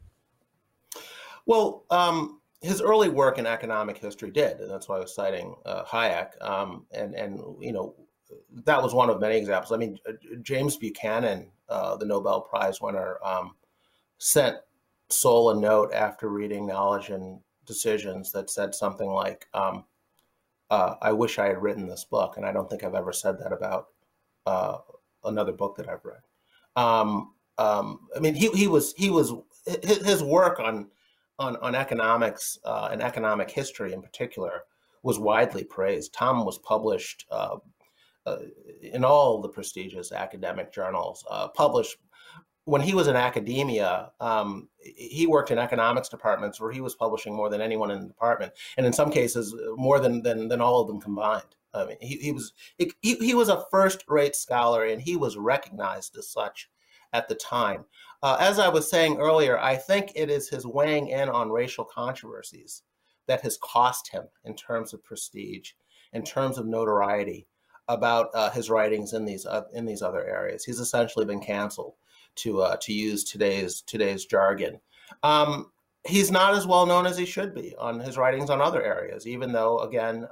Well, his early work in economic history did, and that's why I was citing Hayek. And that was one of many examples. I mean, James Buchanan, the Nobel Prize winner, sent Sowell a note after reading Knowledge and Decisions that said something like, I wish I had written this book. And I don't think I've ever said that about another book that I've read. I mean, his work on economics and economic history in particular was widely praised. Tom was published in all the prestigious academic journals, published when he was in academia, he worked in economics departments where he was publishing more than anyone in the department, and in some cases more than all of them combined. I mean, he was a first-rate scholar, and he was recognized as such at the time. As I was saying earlier, I think it is his weighing in on racial controversies that has cost him in terms of prestige, in terms of notoriety about his writings in these other areas. He's essentially been canceled, to use today's jargon. He's not as well known as he should be on his writings on other areas, even though, again,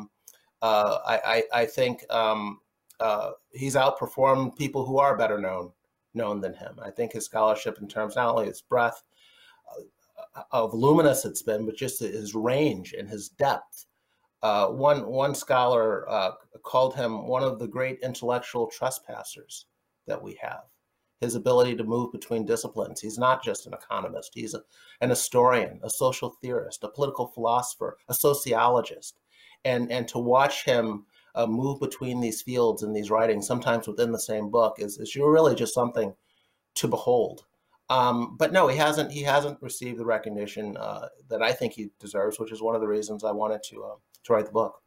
I think he's outperformed people who are better known than him. I think his scholarship, in terms not only its breadth, how voluminous it's been, but just his range and his depth. One scholar called him one of the great intellectual trespassers that we have. His ability to move between disciplines. He's not just an economist. He's an historian, a social theorist, a political philosopher, a sociologist. And to watch him move between these fields and these writings, sometimes within the same book, is really just something to behold. But no, he hasn't received the recognition that I think he deserves, which is one of the reasons I wanted to write the book.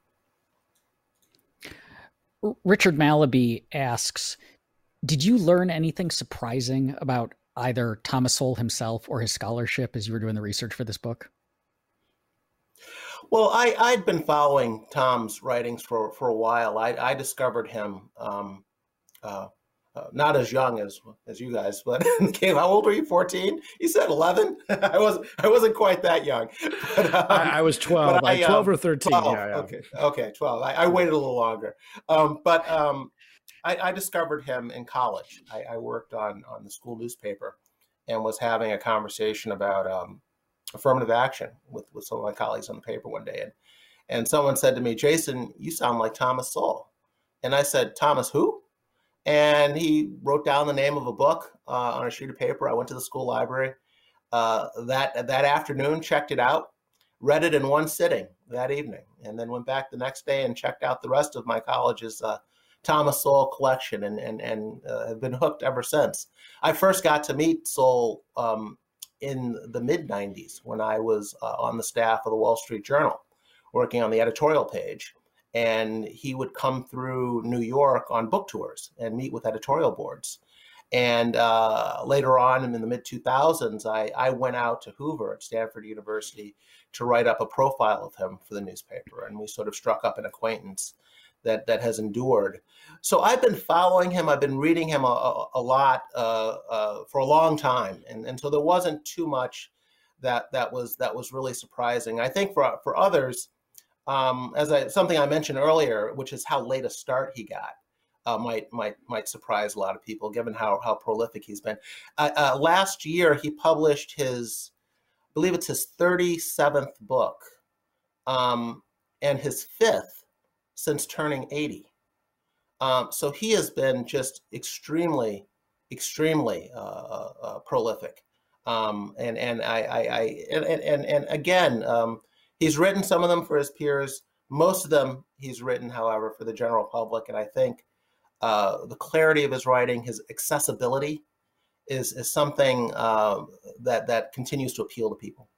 Richard Malaby asks, did you learn anything surprising about either Thomas Sowell himself or his scholarship as you were doing the research for this book? Well, I'd been following Tom's writings for a while. I discovered him not as young as you guys, but how old were you? 14? You said 11. I wasn't quite that young. But, I was 12. 12 or 13. 12. Yeah. Okay, 12. I waited a little longer. I discovered him in college. I worked on the school newspaper and was having a conversation about affirmative action with some of my colleagues on the paper one day. And someone said to me, "Jason, you sound like Thomas Sowell." And I said, "Thomas who?" And he wrote down the name of a book on a sheet of paper. I went to the school library that afternoon, checked it out, read it in one sitting that evening, and then went back the next day and checked out the rest of my college's Thomas Sowell collection and have been hooked ever since. I first got to meet Sowell in the mid-90s when I was on the staff of the Wall Street Journal, working on the editorial page. And he would come through New York on book tours and meet with editorial boards. And later on in the mid-2000s, I went out to Hoover at Stanford University to write up a profile of him for the newspaper. And we sort of struck up an acquaintance that has endured. So I've been following him. I've been reading him a lot for a long time. And so there wasn't too much that was really surprising. I think for others, something I mentioned earlier, which is how late a start he got, might surprise a lot of people, given how prolific he's been. Last year, he published his 37th book, and his 5th since turning 80. So he has been just extremely prolific. And again, he's written some of them for his peers. Most of them he's written, however, for the general public. And I think the clarity of his writing, his accessibility, is something that continues to appeal to people.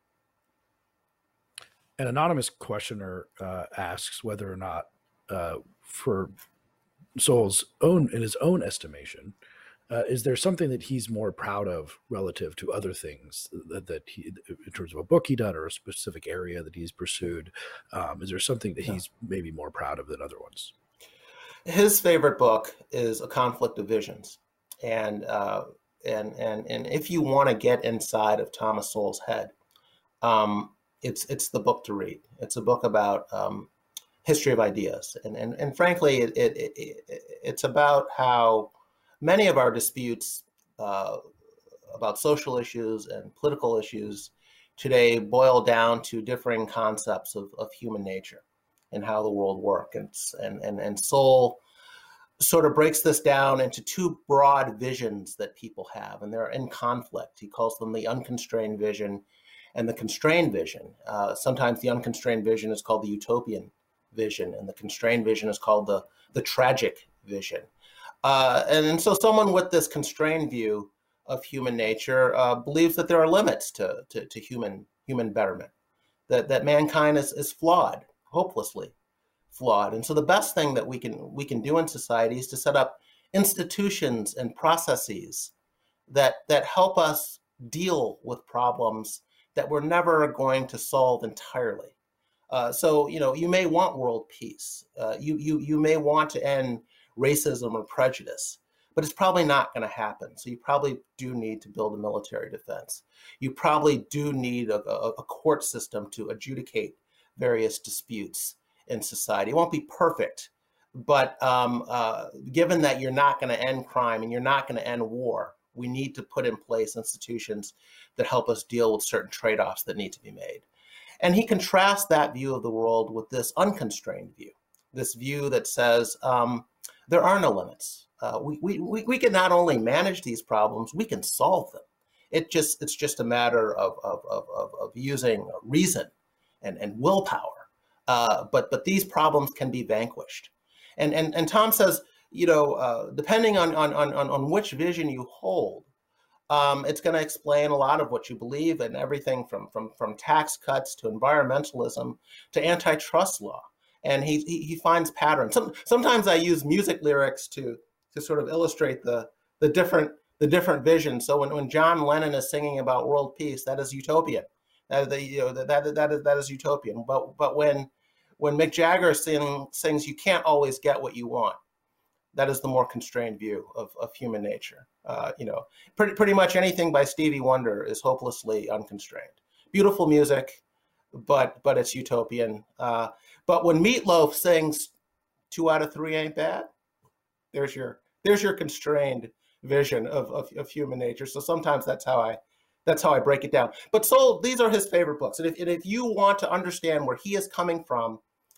An anonymous questioner asks whether or not, for Sowell's in his own estimation, is there something that he's more proud of relative to other things that he, in terms of a book he done or a specific area that he's pursued? Is there something that he's maybe more proud of than other ones? His favorite book is A Conflict of Visions, and if you want to get inside of Thomas Sowell's head, it's the book to read. It's a book about history of ideas, and frankly, it's about how many of our disputes about social issues and political issues today boil down to differing concepts of human nature and how the world works. And Sowell sort of breaks this down into two broad visions that people have, and they're in conflict. He calls them the unconstrained vision and the constrained vision. Sometimes the unconstrained vision is called the utopian vision, and the constrained vision is called the tragic vision. And so someone with this constrained view of human nature believes that there are limits to human betterment, that mankind is flawed, hopelessly flawed. And so the best thing that we can do in society is to set up institutions and processes that help us deal with problems that we're never going to solve entirely. So, you may want world peace. You may want to end racism or prejudice, but it's probably not going to happen. So you probably do need to build a military defense. You probably do need a court system to adjudicate various disputes in society. It won't be perfect, but given that you're not going to end crime and you're not going to end war, we need to put in place institutions that help us deal with certain trade-offs that need to be made. And he contrasts that view of the world with this unconstrained view, this view that says there are no limits. We can not only manage these problems, we can solve them. It's just a matter of using reason and willpower. But these problems can be vanquished. And Tom says, depending on which vision you hold, it's going to explain a lot of what you believe, and everything from tax cuts to environmentalism to antitrust law. And he finds patterns. Sometimes I use music lyrics to sort of illustrate the different visions. So when John Lennon is singing about world peace, that is utopian. That is utopian. But when Mick Jagger sings, you can't always get what you want, that is the more constrained view of human nature. Pretty much anything by Stevie Wonder is hopelessly unconstrained. Beautiful music, but it's utopian. But when Meatloaf sings 2 out of 3 ain't bad, there's your constrained vision of human nature. So sometimes that's how I break it down. But Sowell, these are his favorite books. And if you want to understand where he is coming from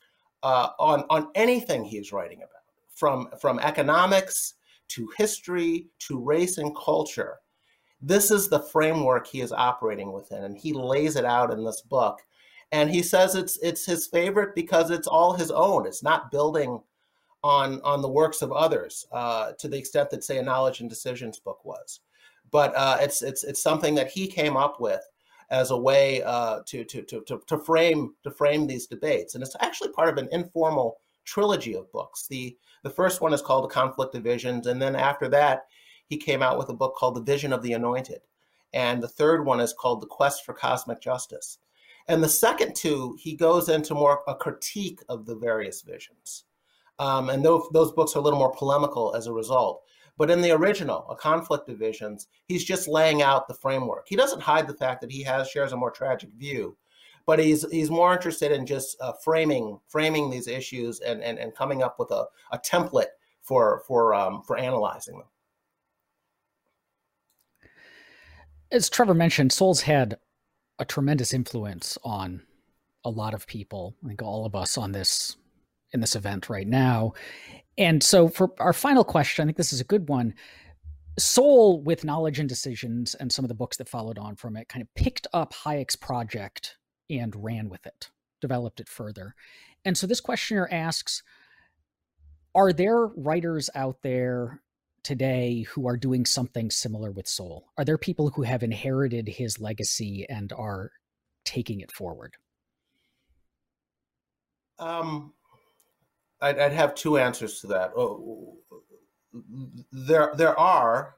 on anything he is writing about, from economics to history to race and culture, this is the framework he is operating within, and he lays it out in this book. And he says it's his favorite because it's all his own. It's not building on the works of others to the extent that, say, a Knowledge and Decisions book was. But it's something that he came up with as a way to frame these debates. And it's actually part of an informal trilogy of books. The first one is called The Conflict of Visions, and then after that, he came out with a book called The Vision of the Anointed. And the third one is called The Quest for Cosmic Justice. And the second two, he goes into more a critique of the various visions. And those books are a little more polemical as a result. But in the original, A Conflict of Visions, he's just laying out the framework. He doesn't hide the fact that he shares a more tragic view, but he's more interested in just framing these issues and coming up with a template for analyzing them. As Trevor mentioned, Sowell's had a tremendous influence on a lot of people, I think all of us in this event right now. And so for our final question, I think this is a good one. Sowell, with Knowledge and Decisions and some of the books that followed on from it, kind of picked up Hayek's project and ran with it, developed it further. And so this questioner asks, are there writers out there today who are doing something similar with Sowell? Are there people who have inherited his legacy and are taking it forward? I'd have two answers to that. There are,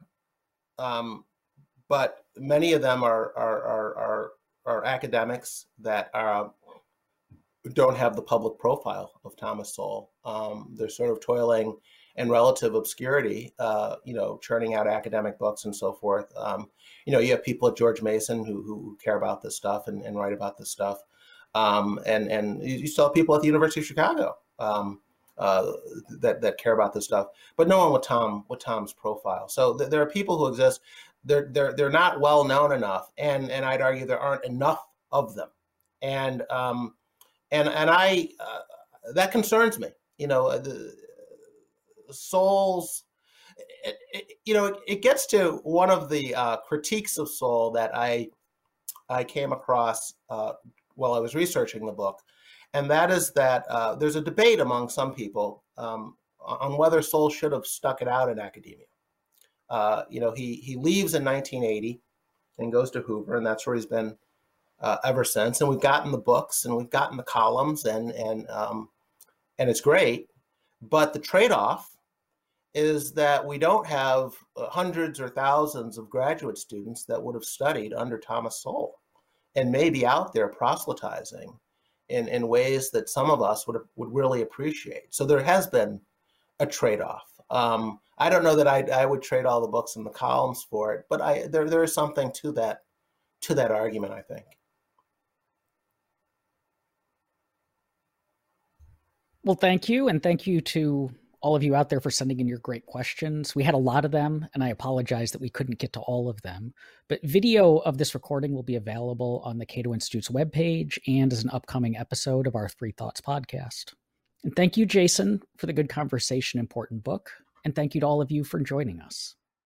but many of them are academics that don't have the public profile of Thomas Sowell. They're sort of toiling in relative obscurity, churning out academic books and so forth. You have people at George Mason who care about this stuff and write about this stuff. And you still have people at the University of Chicago that care about this stuff, but no one with Tom's profile. So there are people who exist. They're not well known enough, and I'd argue there aren't enough of them. And I that concerns me. Sowell's, it gets to one of the critiques of Sowell that I came across while I was researching the book, and that is that there's a debate among some people on whether Sowell should have stuck it out in academia. He leaves in 1980 and goes to Hoover, and that's where he's been ever since. And we've gotten the books and we've gotten the columns, and it's great. But the trade-off is that we don't have hundreds or thousands of graduate students that would have studied under Thomas Sowell and maybe out there proselytizing in ways that some of us would really appreciate. So there has been a trade-off. I don't know that I would trade all the books and the columns for it, but there is something to that argument, I think. Well, thank you. And thank you to all of you out there for sending in your great questions. We had a lot of them, and I apologize that we couldn't get to all of them. But video of this recording will be available on the Cato Institute's webpage and as an upcoming episode of our Three Thoughts podcast. And thank you, Jason, for the good conversation, important book. And thank you to all of you for joining us.